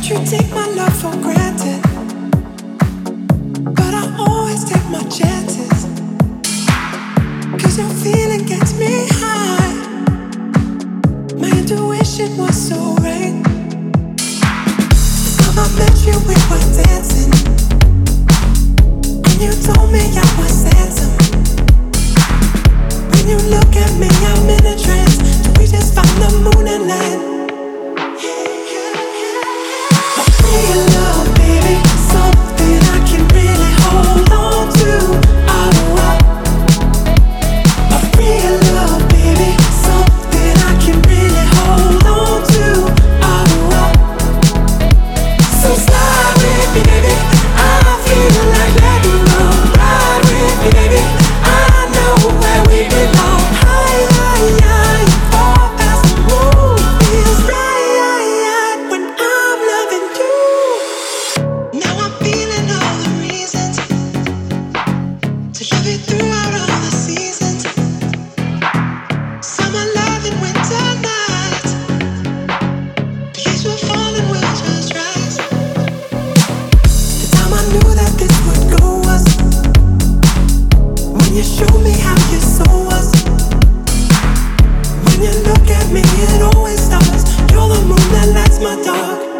You take my love for granted, but I always take my chances. 'Cause your feeling gets me high. My intuition was so right. The time I met you, we were dancing, and you told me I was handsome. When you look at me, I'm in a trance. We just found the moon and land. Real love, baby, something I can really hold on to. A real love, baby, something I can really hold on to. So slide with me, baby, I feel like letting go. Ride with me, baby, I know where we belong. High, high, high, far past the moon. Feels right when I'm loving you. Now I'm feeling all the reasons to love you throughout all the seasons. Summer love and winter nights. The leaves will fall and we'll just rise. The time I knew that this would go was when you showed me how you saw us. When you look at me, it always starts. You're the moon that lights my dark.